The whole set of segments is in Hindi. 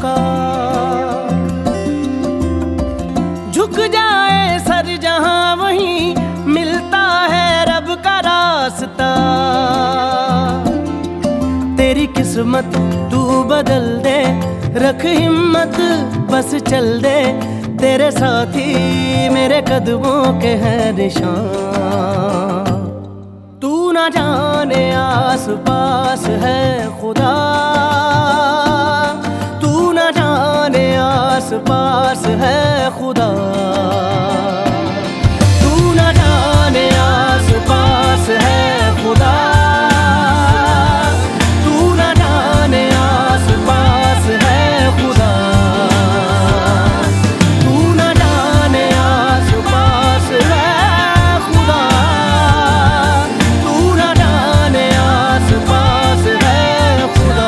झुक जाए सर जहां वहीं मिलता है रब का रास्ता। तेरी किस्मत तू बदल दे, रख हिम्मत बस चल दे। तेरे साथी मेरे कदमों के हैं निशान। तू ना जाने आस पास है खुदा, तू ना जाने आस पास है खुदा। तू ना जाने आस पास है खुदा, तू ना जाने आस पास है खुदा। तू ना जाने आस पास है खुदा, तू ना जाने आस पास है खुदा।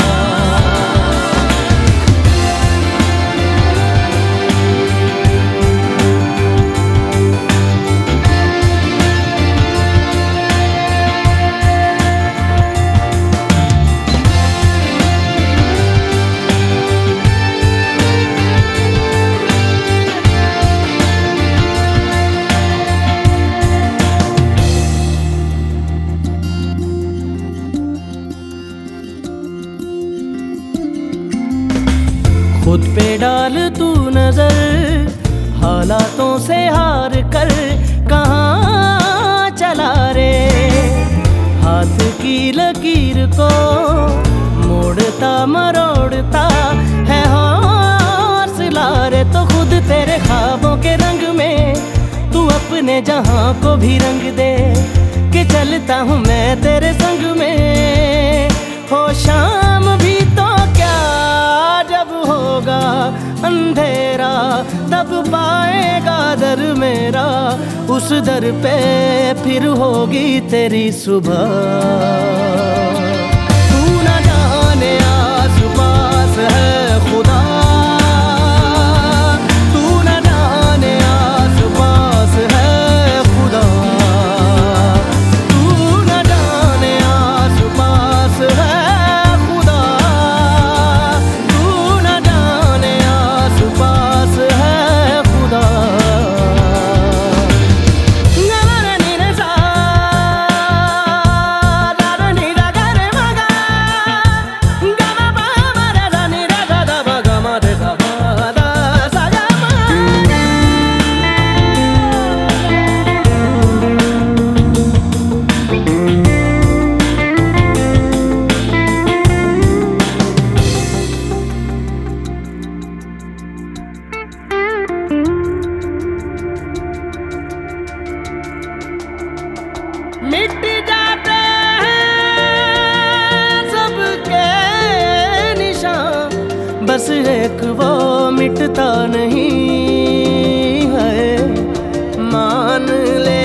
खुद पे डाल तू नजर, हालातों से हार कर कहाँ चला रे। हाथ की लकीर को मोड़ता मरोड़ता है हौसला रे। तो खुद तेरे ख्वाबों के रंग में तू अपने जहां को भी रंग दे, कि चलता हूँ मैं तेरे संग में। हो शाम भी तो क्या, जब होगा अंधेरा तब पाएगा दर मेरा। उस दर पे फिर होगी तेरी सुबह। तू ना जाने आस पास है खुदा, तू ना जाने आस पास है खुदा। तू ना जाने आस पास है खुदा, तू ना जाने आस पास है खुदा। मिट जाते हैं सबके निशान, बस एक वो मिटता नहीं है। मान ले